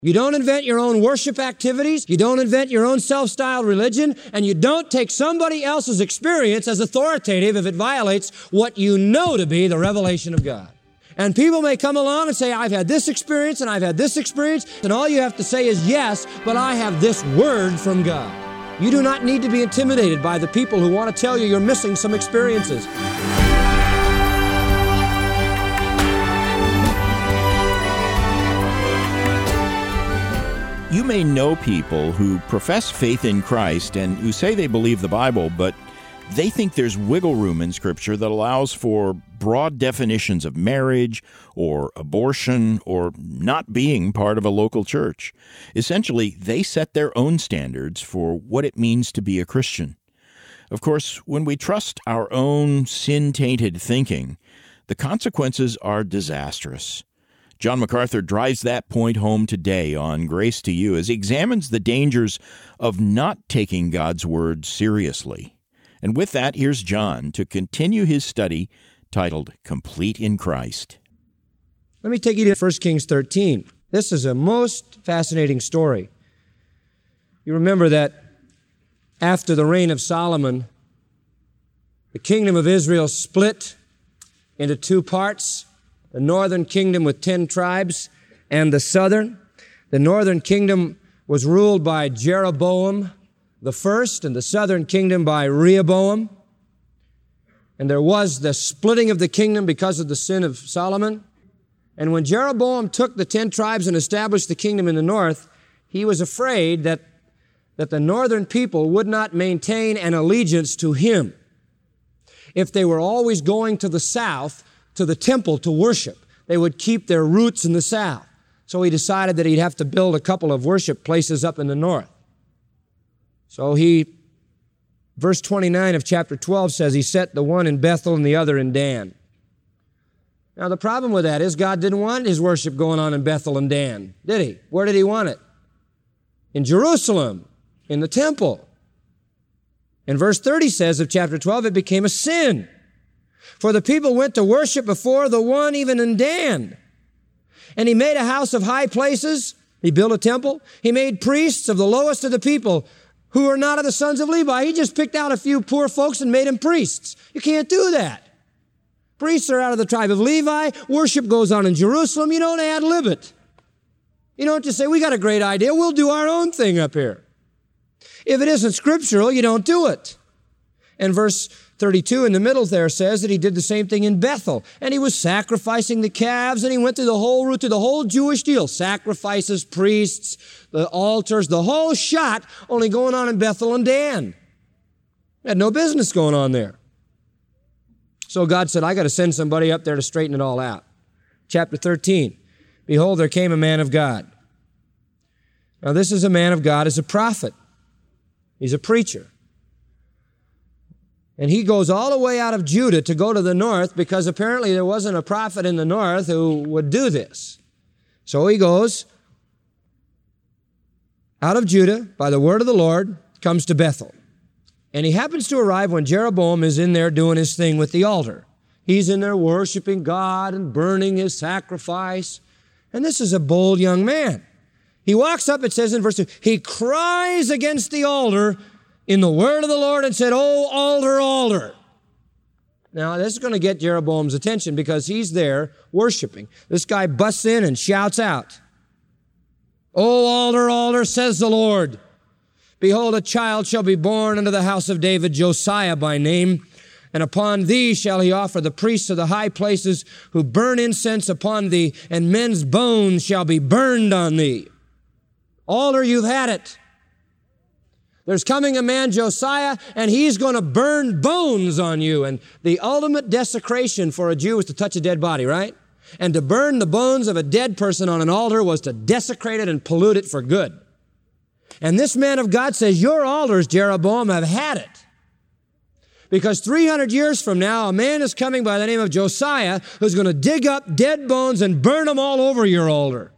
You don't invent your own worship activities. You don't invent your own self-styled religion. And you don't take somebody else's experience as authoritative if it violates what you know to be the revelation of God. And people may come along and say, I've had this experience and I've had this experience. And all you have to say is, yes, but I have this word from God. You do not need to be intimidated by the people who want to tell you you're missing some experiences. You may know people who profess faith in Christ and who say they believe the Bible, but they think there's wiggle room in Scripture that allows for broad definitions of marriage or abortion or not being part of a local church. Essentially, they set their own standards for what it means to be a Christian. Of course, when we trust our own sin-tainted thinking, the consequences are disastrous. John MacArthur drives that point home today on Grace to You as he examines the dangers of not taking God's Word seriously. And with that, here's John to continue his study titled Complete in Christ. Let me take you to 1 Kings 13. This is a most fascinating story. You remember that after the reign of Solomon, the kingdom of Israel split into two parts. The northern kingdom with 10 tribes and the southern. The northern kingdom was ruled by Jeroboam the first and the southern kingdom by Rehoboam. And there was the splitting of the kingdom because of the sin of Solomon. And when Jeroboam took the 10 tribes and established the kingdom in the north, he was afraid that the northern people would not maintain an allegiance to him if they were always going to the south to the temple to worship. They would keep their roots in the south. So he decided that he'd have to build a couple of worship places up in the north. So verse 29 of chapter 12 says he set the one in Bethel and the other in Dan. Now the problem with that is God didn't want his worship going on in Bethel and Dan, did he? Where did he want it? In Jerusalem, in the temple. And verse 30 says of chapter 12, it became a sin. For the people went to worship before the one even in Dan. And he made a house of high places. He built a temple. He made priests of the lowest of the people who are not of the sons of Levi. He just picked out a few poor folks and made them priests. You can't do that. Priests are out of the tribe of Levi. Worship goes on in Jerusalem. You don't ad-lib it. You don't just say, we got a great idea. We'll do our own thing up here. If it isn't scriptural, you don't do it. And verse 32 in the middle there says that he did the same thing in Bethel. And he was sacrificing the calves, and he went through the whole route, through the whole Jewish deal. Sacrifices, priests, the altars, the whole shot, only going on in Bethel and Dan. Had no business going on there. So God said, I got to send somebody up there to straighten it all out. Chapter 13, behold, there came a man of God. Now this is a man of God as a prophet. He's a preacher. And he goes all the way out of Judah to go to the north because apparently there wasn't a prophet in the north who would do this. So he goes out of Judah by the word of the Lord, comes to Bethel. And he happens to arrive when Jeroboam is in there doing his thing with the altar. He's in there worshiping God and burning his sacrifice. And this is a bold young man. He walks up, it says in verse 2, he cries against the altar in the word of the Lord and said, "Oh, altar, altar." Now, this is going to get Jeroboam's attention because he's there worshiping. This guy busts in and shouts out, "Oh, altar, altar, says the Lord. Behold, a child shall be born unto the house of David, Josiah by name. And upon thee shall he offer the priests of the high places who burn incense upon thee, and men's bones shall be burned on thee." Altar, you've had it. There's coming a man, Josiah, and he's going to burn bones on you. And the ultimate desecration for a Jew was to touch a dead body, right? And to burn the bones of a dead person on an altar was to desecrate it and pollute it for good. And this man of God says, your altars, Jeroboam, have had it. Because 300 years from now, a man is coming by the name of Josiah who's going to dig up dead bones and burn them all over your altar.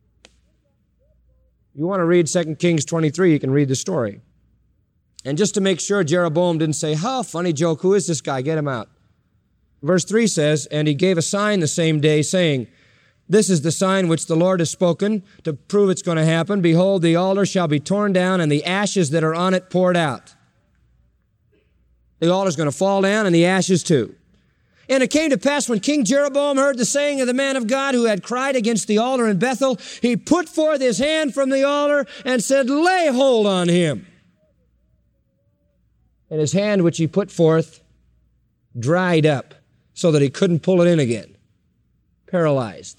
You want to read 2 Kings 23, you can read the story. And just to make sure Jeroboam didn't say, "How funny joke, who is this guy? Get him out." Verse 3 says, "And he gave a sign the same day, saying, This is the sign which the Lord has spoken to prove it's going to happen. Behold, the altar shall be torn down and the ashes that are on it poured out. The altar is going to fall down and the ashes too. And it came to pass when King Jeroboam heard the saying of the man of God who had cried against the altar in Bethel, he put forth his hand from the altar and said, lay hold on him. And his hand which he put forth dried up so that he couldn't pull it in again. Paralyzed.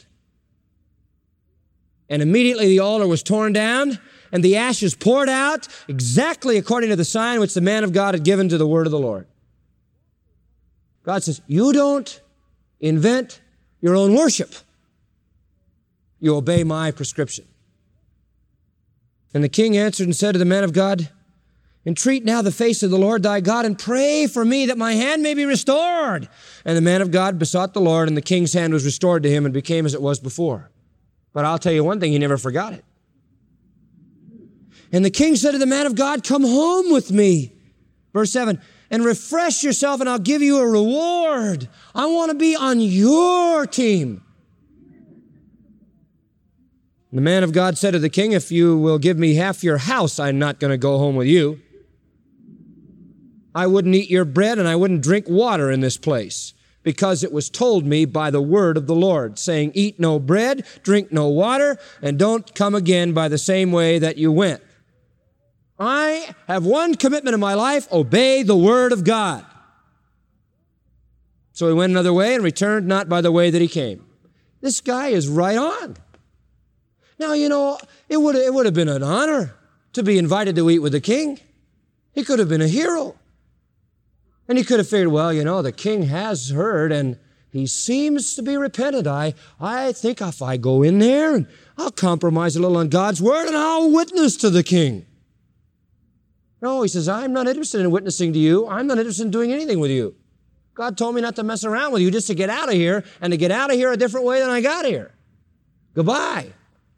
And immediately the altar was torn down and the ashes poured out exactly according to the sign which the man of God had given to the word of the Lord. God says, you don't invent your own worship. You obey my prescription. And the king answered and said to the man of God, entreat now the face of the Lord thy God and pray for me that my hand may be restored. And the man of God besought the Lord, and the king's hand was restored to him and became as it was before. But I'll tell you one thing, he never forgot it. And the king said to the man of God, come home with me. Verse 7, and refresh yourself and I'll give you a reward. I want to be on your team. And the man of God said to the king, if you will give me half your house, I'm not going to go home with you. I wouldn't eat your bread and I wouldn't drink water in this place, because it was told me by the word of the Lord, saying, eat no bread, drink no water, and don't come again by the same way that you went. I have one commitment in my life, obey the word of God. So he went another way and returned not by the way that he came. This guy is right on. Now, you know, it would have been an honor to be invited to eat with the king. He could have been a hero. And he could have figured, well, you know, the king has heard and he seems to be repentant. I think if I go in there and I'll compromise a little on God's word and I'll witness to the king. No, he says, I'm not interested in witnessing to you. I'm not interested in doing anything with you. God told me not to mess around with you, just to get out of here, and to get out of here a different way than I got here. Goodbye.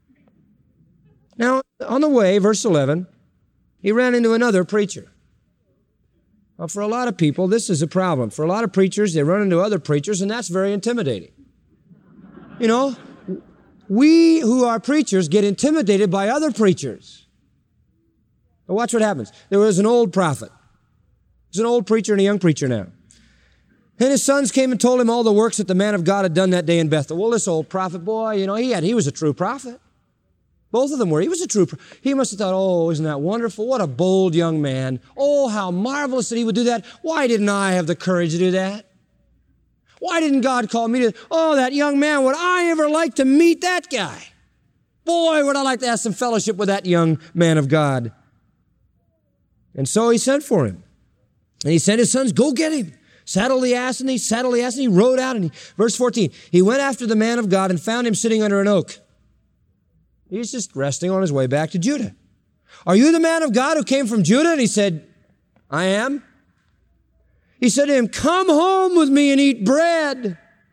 Now, on the way, verse 11, he ran into another preacher. Well, for a lot of people, this is a problem. For a lot of preachers, they run into other preachers, and that's very intimidating. You know, we who are preachers get intimidated by other preachers. But watch what happens. There was an old prophet. There's an old preacher and a young preacher now. And his sons came and told him all the works that the man of God had done that day in Bethel. Well, this old prophet boy, you know, he was a true prophet. Both of them were. He was a true prophet. He must have thought, oh, isn't that wonderful? What a bold young man. Oh, how marvelous that he would do that. Why didn't I have the courage to do that? Why didn't God call me to, oh, that young man, would I ever like to meet that guy? Boy, would I like to have some fellowship with that young man of God. And so he sent for him. And he sent his sons, go get him. Saddle the ass, and he rode out. And verse 14, he went after the man of God and found him sitting under an oak. He's just resting on his way back to Judah. Are you the man of God who came from Judah? And he said, I am. He said to him, come home with me and eat bread.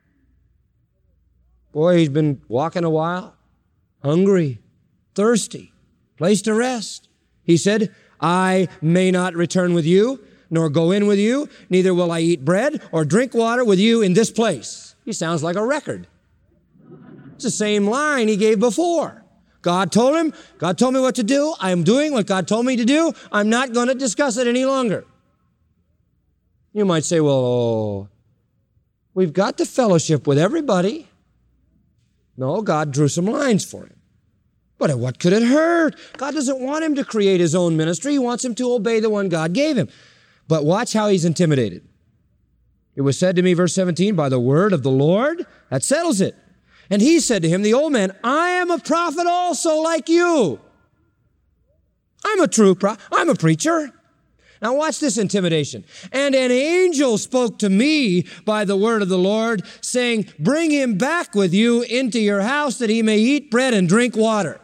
Boy, he's been walking a while, hungry, thirsty, place to rest. He said, I may not return with you, nor go in with you, neither will I eat bread or drink water with you in this place. He sounds like a record. It's the same line he gave before. God told me what to do. I am doing what God told me to do. I'm not going to discuss it any longer. You might say, well, we've got to fellowship with everybody. No, God drew some lines for him. But what could it hurt? God doesn't want him to create his own ministry. He wants him to obey the one God gave him. But watch how he's intimidated. It was said to me, verse 17, by the word of the Lord, that settles it. And he said to him, the old man, I am a prophet also like you. I'm a true prophet. I'm a preacher. Now watch this intimidation. And an angel spoke to me by the word of the Lord, saying, bring him back with you into your house that he may eat bread and drink water.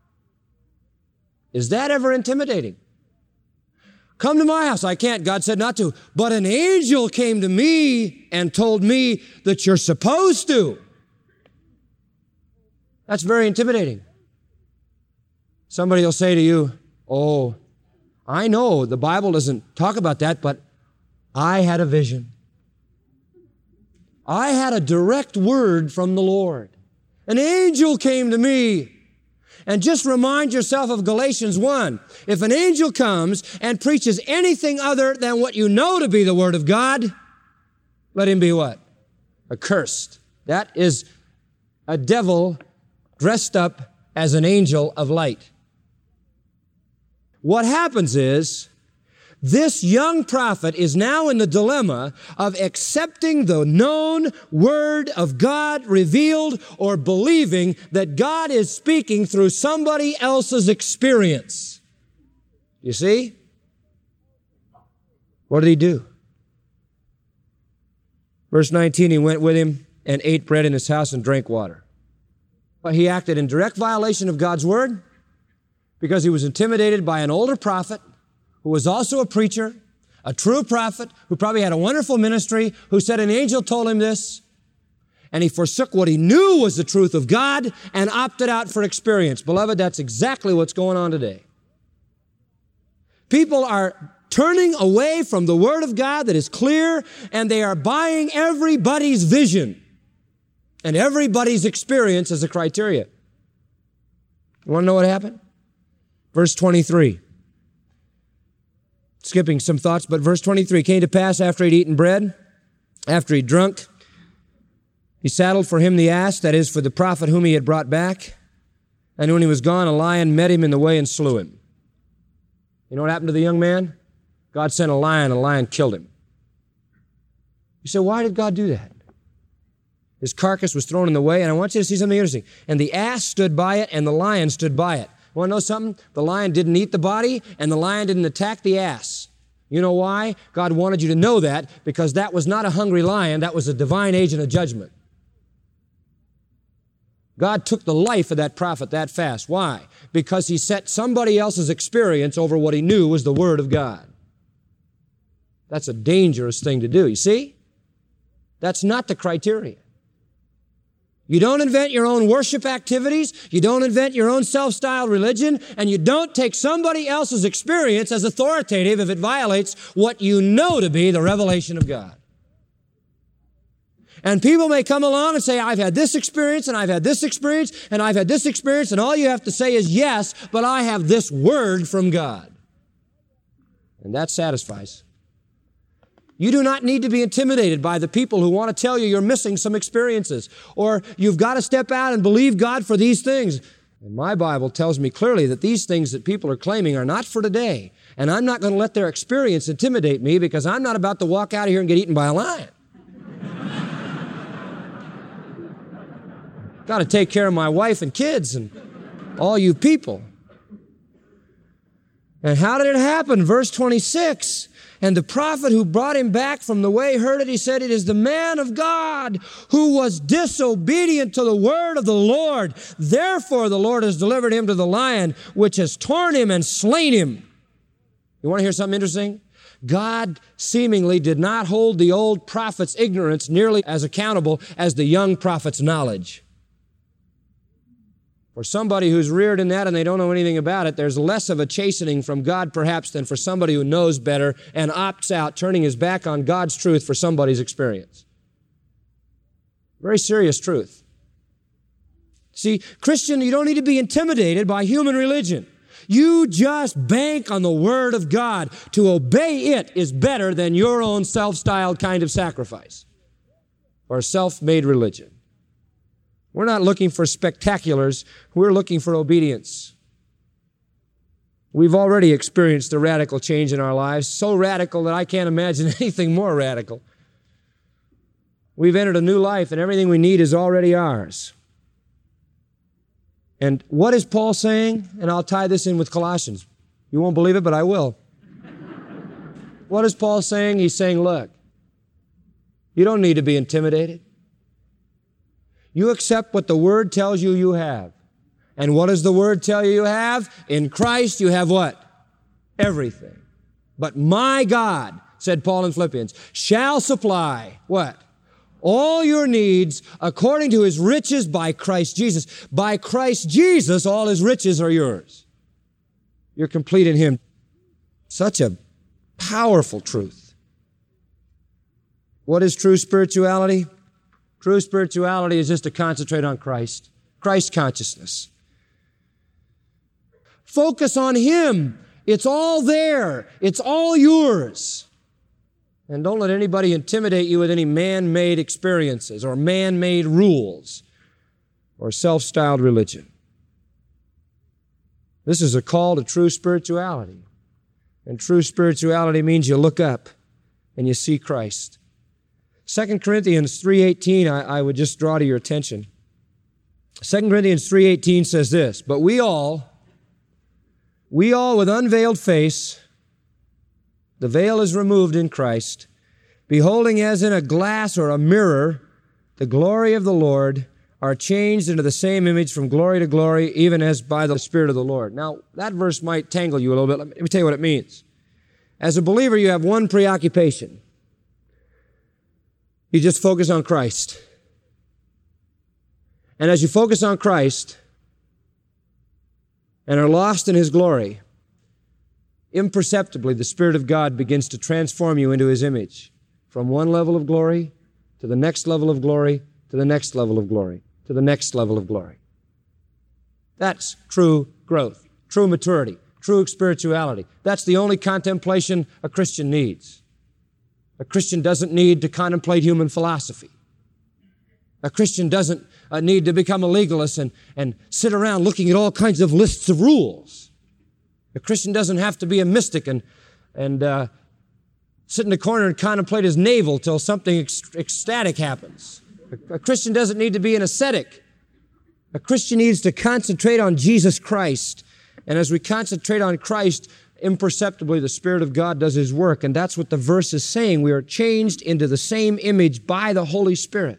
Is that ever intimidating? Come to my house. I can't. God said not to. But an angel came to me and told me that you're supposed to. That's very intimidating. Somebody will say to you, oh, I know the Bible doesn't talk about that, but I had a vision. I had a direct word from the Lord. An angel came to me. And just remind yourself of Galatians 1. If an angel comes and preaches anything other than what you know to be the Word of God, let him be what? Accursed. That is a devil dressed up as an angel of light. What happens is, this young prophet is now in the dilemma of accepting the known Word of God revealed or believing that God is speaking through somebody else's experience. You see? What did he do? Verse 19, he went with him and ate bread in his house and drank water. But he acted in direct violation of God's Word because he was intimidated by an older prophet who was also a preacher, a true prophet, who probably had a wonderful ministry, who said an angel told him this, and he forsook what he knew was the truth of God and opted out for experience. Beloved, that's exactly what's going on today. People are turning away from the Word of God that is clear, and they are buying everybody's vision and everybody's experience as a criteria. You want to know what happened? Verse 23. Skipping some thoughts, but verse 23, came to pass after he'd eaten bread, after he'd drunk, he saddled for him the ass, that is, for the prophet whom he had brought back. And when he was gone, a lion met him in the way and slew him. You know what happened to the young man? God sent a lion killed him. You say, why did God do that? His carcass was thrown in the way, and I want you to see something interesting. And the ass stood by it, and the lion stood by it. Want to know something? The lion didn't eat the body, and the lion didn't attack the ass. You know why? God wanted you to know that, because that was not a hungry lion, that was a divine agent of judgment. God took the life of that prophet that fast. Why? Because he set somebody else's experience over what he knew was the Word of God. That's a dangerous thing to do, you see? That's not the criteria. You don't invent your own worship activities, you don't invent your own self-styled religion, and you don't take somebody else's experience as authoritative if it violates what you know to be the revelation of God. And people may come along and say, I've had this experience, and I've had this experience, and I've had this experience, and all you have to say is, yes, but I have this word from God. And that satisfies. You do not need to be intimidated by the people who want to tell you you're missing some experiences, or you've got to step out and believe God for these things. And my Bible tells me clearly that these things that people are claiming are not for today. And I'm not going to let their experience intimidate me, because I'm not about to walk out of here and get eaten by a lion. Got to take care of my wife and kids and all you people. And how did it happen? Verse 26. And the prophet who brought him back from the way heard it. He said, it is the man of God who was disobedient to the word of the Lord. Therefore the Lord has delivered him to the lion, which has torn him and slain him. You want to hear something interesting? God seemingly did not hold the old prophet's ignorance nearly as accountable as the young prophet's knowledge. For somebody who's reared in that and they don't know anything about it, there's less of a chastening from God perhaps than for somebody who knows better and opts out, turning his back on God's truth for somebody's experience. Very serious truth. See, Christian, you don't need to be intimidated by human religion. You just bank on the Word of God. To obey it is better than your own self-styled kind of sacrifice or self-made religion. We're not looking for spectaculars. We're looking for obedience. We've already experienced a radical change in our lives, so radical that I can't imagine anything more radical. We've entered a new life, and everything we need is already ours. And what is Paul saying? And I'll tie this in with Colossians. You won't believe it, but I will. What is Paul saying? He's saying, look, you don't need to be intimidated. You accept what the Word tells you you have. And what does the Word tell you you have? In Christ you have what? Everything. But my God, said Paul in Philippians, shall supply what? All your needs according to His riches by Christ Jesus. By Christ Jesus, all His riches are yours. You're complete in Him. Such a powerful truth. What is true spirituality? True spirituality is just to concentrate on Christ. Christ consciousness. Focus on Him. It's all there. It's all yours. And don't let anybody intimidate you with any man-made experiences or man-made rules or self-styled religion. This is a call to true spirituality. And true spirituality means you look up and you see Christ. 2 Corinthians 3:18, I would just draw to your attention. 2 Corinthians 3:18 says this, "But we all with unveiled face, the veil is removed in Christ, beholding as in a glass or a mirror the glory of the Lord, are changed into the same image from glory to glory, even as by the Spirit of the Lord." Now, that verse might tangle you a little bit. Let me tell you what it means. As a believer, you have one preoccupation. You just focus on Christ. And as you focus on Christ and are lost in His glory, imperceptibly the Spirit of God begins to transform you into His image from one level of glory to the next level of glory to the next level of glory to the next level of glory. That's true growth, true maturity, true spirituality. That's the only contemplation a Christian needs. A Christian doesn't need to contemplate human philosophy. A Christian doesn't need to become a legalist and sit around looking at all kinds of lists of rules. A Christian doesn't have to be a mystic and sit in the corner and contemplate his navel till something ecstatic happens. A Christian doesn't need to be an ascetic. A Christian needs to concentrate on Jesus Christ. And as we concentrate on Christ, imperceptibly the Spirit of God does His work. And that's what the verse is saying. We are changed into the same image by the Holy Spirit.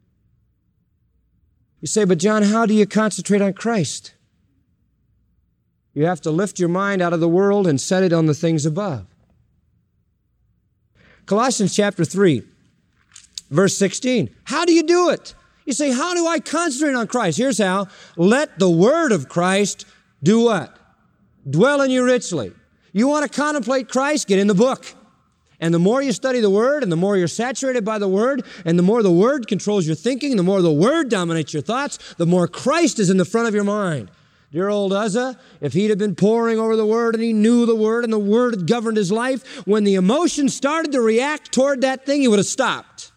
You say, "But John, how do you concentrate on Christ?" You have to lift your mind out of the world and set it on the things above. Colossians chapter 3, verse 16. How do you do it? You say, how do I concentrate on Christ? Here's how. Let the Word of Christ do what? Dwell in you richly. You want to contemplate Christ? Get in the book. And the more you study the Word, and the more you're saturated by the Word, and the more the Word controls your thinking, the more the Word dominates your thoughts, the more Christ is in the front of your mind. Dear old Uzzah, if he'd have been poring over the Word and he knew the Word and the Word had governed his life, when the emotions started to react toward that thing, he would have stopped.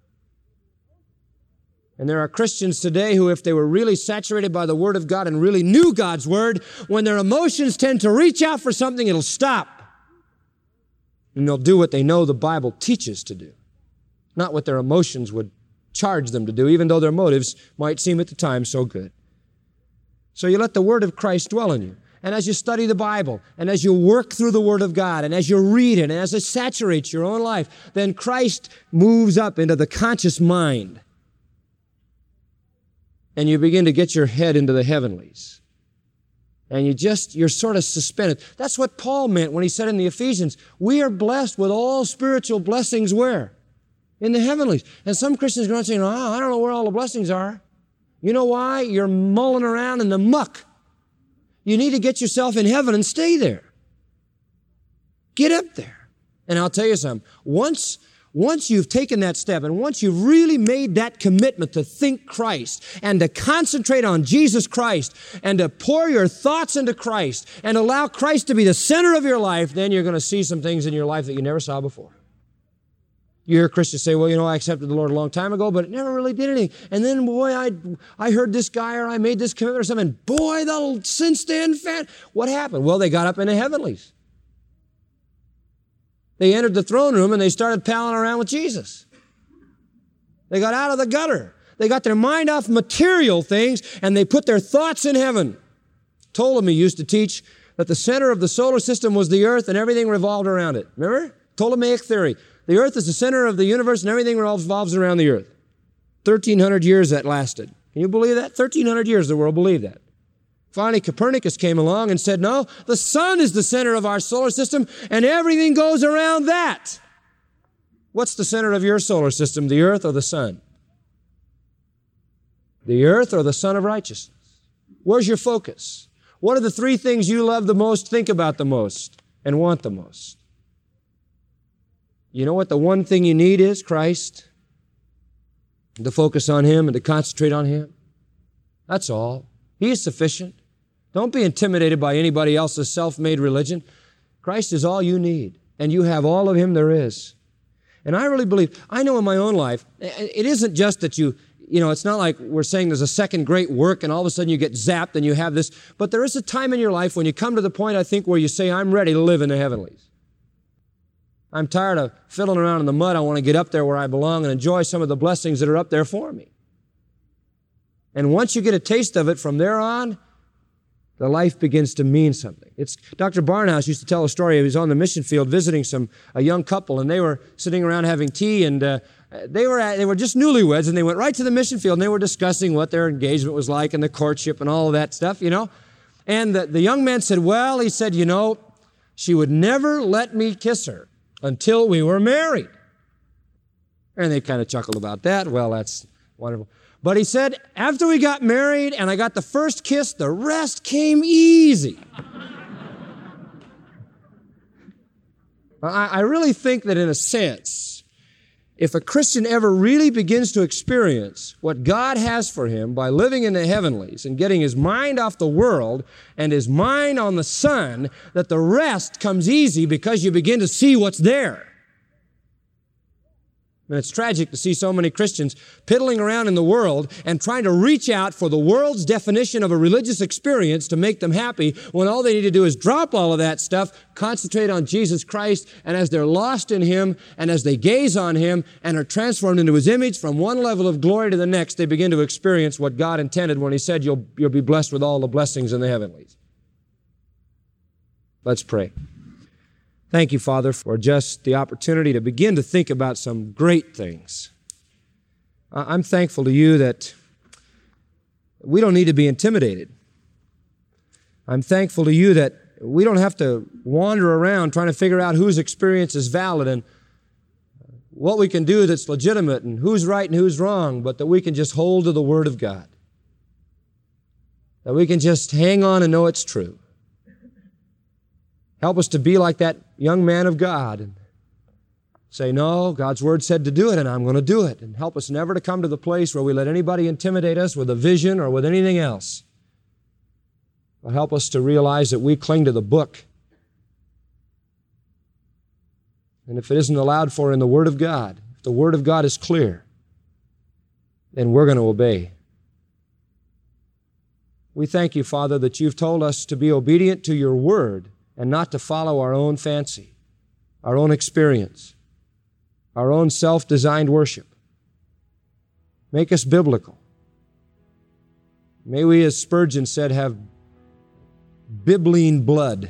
And there are Christians today who, if they were really saturated by the Word of God and really knew God's Word, when their emotions tend to reach out for something, it'll stop. And they'll do what they know the Bible teaches to do, not what their emotions would charge them to do, even though their motives might seem at the time so good. So you let the Word of Christ dwell in you. And as you study the Bible, and as you work through the Word of God, and as you read it, and as it saturates your own life, then Christ moves up into the conscious mind. And you begin to get your head into the heavenlies. And you're sort of suspended. That's what Paul meant when he said in the Ephesians, we are blessed with all spiritual blessings where? In the heavenlies. And some Christians go around saying, I don't know where all the blessings are. You know why? You're mulling around in the muck. You need to get yourself in heaven and stay there. Get up there. And I'll tell you something. Once you've taken that step and once you've really made that commitment to think Christ and to concentrate on Jesus Christ and to pour your thoughts into Christ and allow Christ to be the center of your life, then you're going to see some things in your life that you never saw before. You hear Christians say, well, I accepted the Lord a long time ago, but it never really did anything. And then, boy, I heard this guy or I made this commitment or something. Boy, since then, what happened? Well, they got up in the heavenlies. They entered the throne room and they started palling around with Jesus. They got out of the gutter. They got their mind off material things and they put their thoughts in heaven. Ptolemy used to teach that the center of the solar system was the earth and everything revolved around it. Remember? Ptolemaic theory. The earth is the center of the universe and everything revolves around the earth. 1,300 years that lasted. Can you believe that? 1,300 years the world believed that. Finally, Copernicus came along and said, no, the sun is the center of our solar system and everything goes around that. What's the center of your solar system, the earth or the sun? The earth or the sun of righteousness? Where's your focus? What are the three things you love the most, think about the most, and want the most? You know what the one thing you need is? Christ. To focus on Him and to concentrate on Him. That's all. He is sufficient. Don't be intimidated by anybody else's self-made religion. Christ is all you need, and you have all of Him there is. And I really believe, I know in my own life, it isn't just that it's not like we're saying there's a second great work and all of a sudden you get zapped and you have this, but there is a time in your life when you come to the point, I think, where you say, I'm ready to live in the heavenlies. I'm tired of fiddling around in the mud. I want to get up there where I belong and enjoy some of the blessings that are up there for me. And once you get a taste of it, from there on, the life begins to mean something. Dr. Barnhouse used to tell a story. He was on the mission field visiting a young couple, and they were sitting around having tea, and they were just newlyweds, and they went right to the mission field, and they were discussing what their engagement was like and the courtship and all of that stuff, And the young man said, well, he said, she would never let me kiss her until we were married. And they kind of chuckled about that. Well, that's wonderful. But he said, after we got married and I got the first kiss, the rest came easy. I really think that in a sense, if a Christian ever really begins to experience what God has for him by living in the heavenlies and getting his mind off the world and his mind on the Son, that the rest comes easy because you begin to see what's there. And it's tragic to see so many Christians piddling around in the world and trying to reach out for the world's definition of a religious experience to make them happy, when all they need to do is drop all of that stuff, concentrate on Jesus Christ, and as they're lost in Him, and as they gaze on Him and are transformed into His image from one level of glory to the next, they begin to experience what God intended when He said, you'll be blessed with all the blessings in the heavenlies. Let's pray. Thank you, Father, for just the opportunity to begin to think about some great things. I'm thankful to you that we don't need to be intimidated. I'm thankful to you that we don't have to wander around trying to figure out whose experience is valid and what we can do that's legitimate and who's right and who's wrong, but that we can just hold to the Word of God. That we can just hang on and know it's true. Help us to be like that young man of God and say, no, God's Word said to do it, and I'm going to do it. And help us never to come to the place where we let anybody intimidate us with a vision or with anything else. But help us to realize that we cling to the book. And if it isn't allowed for in the Word of God, if the Word of God is clear, then we're going to obey. We thank you, Father, that you've told us to be obedient to your Word and not to follow our own fancy, our own experience, our own self-designed worship. Make us biblical. May we, as Spurgeon said, have bibline blood.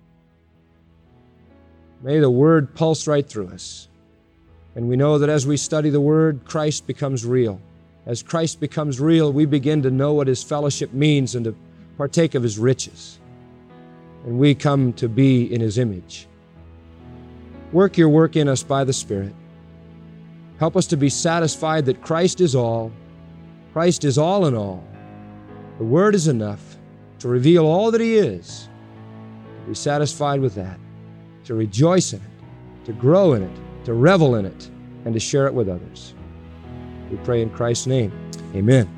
May the Word pulse right through us. And we know that as we study the Word, Christ becomes real. As Christ becomes real, we begin to know what His fellowship means and to partake of His riches. And we come to be in His image. Work your work in us by the Spirit. Help us to be satisfied that Christ is all. Christ is all in all. The Word is enough to reveal all that He is. To be satisfied with that. To rejoice in it. To grow in it. To revel in it. And to share it with others. We pray in Christ's name. Amen.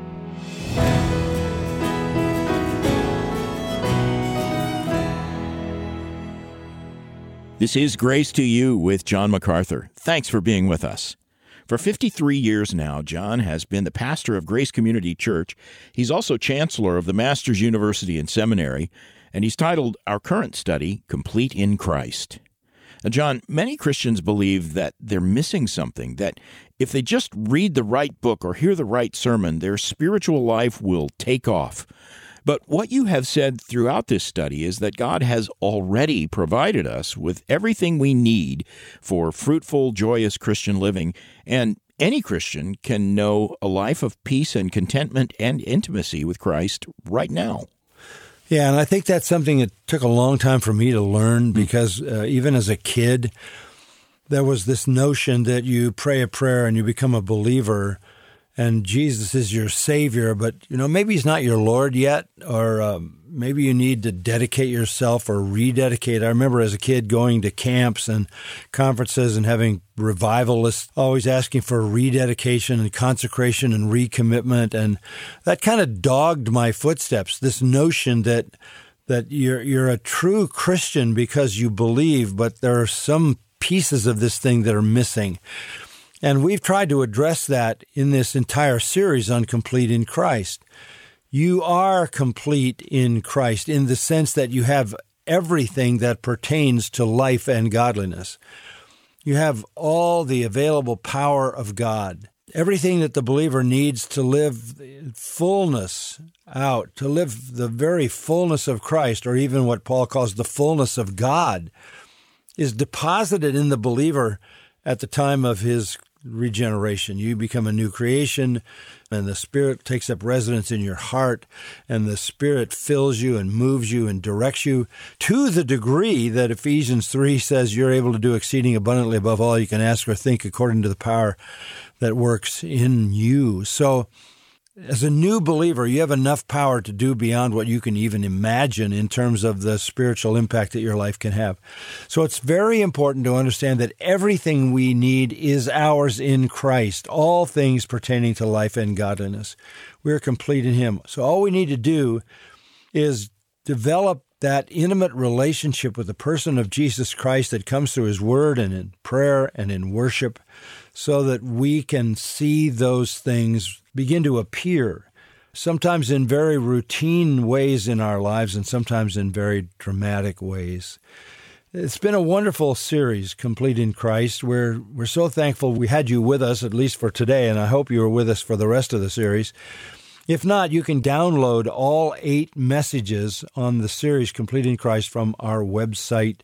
This is Grace to You with John MacArthur. Thanks for being with us. For 53 years now, John has been the pastor of Grace Community Church. He's also chancellor of the Masters University and Seminary, and he's titled our current study, Complete in Christ. Now, John, many Christians believe that they're missing something, that if they just read the right book or hear the right sermon, their spiritual life will take off. But what you have said throughout this study is that God has already provided us with everything we need for fruitful, joyous Christian living, and any Christian can know a life of peace and contentment and intimacy with Christ right now. Yeah, and I think that's something that took a long time for me to learn because even as a kid, there was this notion that you pray a prayer and you become a believer, and Jesus is your Savior, but maybe He's not your Lord yet, or maybe you need to dedicate yourself or rededicate. I remember as a kid going to camps and conferences and having revivalists always asking for rededication and consecration and recommitment, and that kind of dogged my footsteps, this notion that you're a true Christian because you believe, but there are some pieces of this thing that are missing. And we've tried to address that in this entire series on Complete in Christ. You are complete in Christ in the sense that you have everything that pertains to life and godliness. You have all the available power of God, everything that the believer needs to live fullness out, to live the very fullness of Christ, or even what Paul calls the fullness of God, is deposited in the believer at the time of his regeneration. You become a new creation, and the Spirit takes up residence in your heart, and the Spirit fills you and moves you and directs you to the degree that Ephesians 3 says you're able to do exceeding abundantly above all you can ask or think according to the power that works in you. So as a new believer, you have enough power to do beyond what you can even imagine in terms of the spiritual impact that your life can have. So it's very important to understand that everything we need is ours in Christ, all things pertaining to life and godliness. We're complete in Him. So all we need to do is develop that intimate relationship with the person of Jesus Christ that comes through His Word and in prayer and in worship, so that we can see those things begin to appear, sometimes in very routine ways in our lives and sometimes in very dramatic ways. It's been a wonderful series, Complete in Christ. We're so thankful we had you with us, at least for today, and I hope you are with us for the rest of the series. If not, you can download all 8 messages on the series Complete in Christ from our website,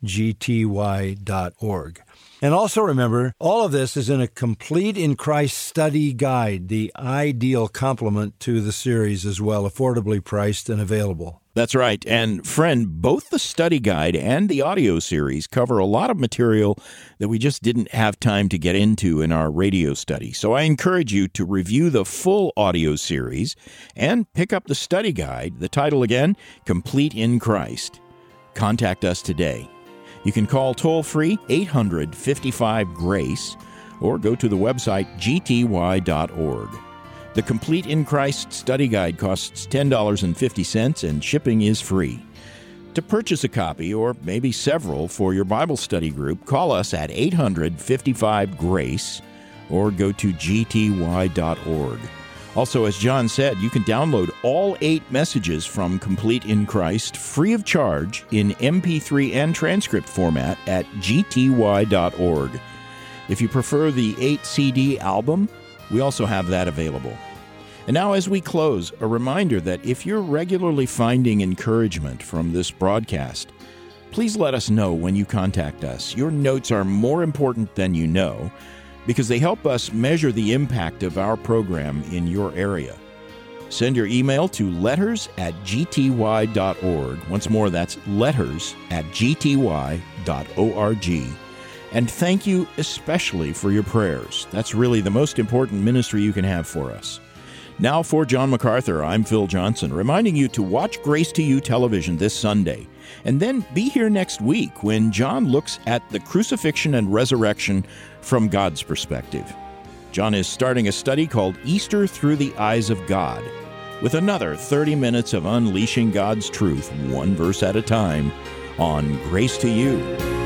gty.org. And also remember, all of this is in a Complete in Christ study guide, the ideal complement to the series as well, affordably priced and available. That's right. And friend, both the study guide and the audio series cover a lot of material that we just didn't have time to get into in our radio study. So I encourage you to review the full audio series and pick up the study guide. The title again, Complete in Christ. Contact us today. You can call toll-free 800-55-GRACE or go to the website gty.org. The Complete in Christ study guide costs $10.50 and shipping is free. To purchase a copy or maybe several for your Bible study group, call us at 800-55-GRACE or go to gty.org. Also, as John said, you can download all 8 messages from Complete in Christ free of charge in MP3 and transcript format at gty.org. If you prefer the 8-CD album, we also have that available. And now as we close, a reminder that if you're regularly finding encouragement from this broadcast, please let us know when you contact us. Your notes are more important than you know, because they help us measure the impact of our program in your area. Send your email to letters@gty.org. Once more, that's letters@gty.org. And thank you especially for your prayers. That's really the most important ministry you can have for us. Now for John MacArthur, I'm Phil Johnson, reminding you to watch Grace to You television this Sunday. And then be here next week when John looks at the crucifixion and resurrection from God's perspective. John is starting a study called Easter Through the Eyes of God, with another 30 minutes of unleashing God's truth, one verse at a time, on Grace to You.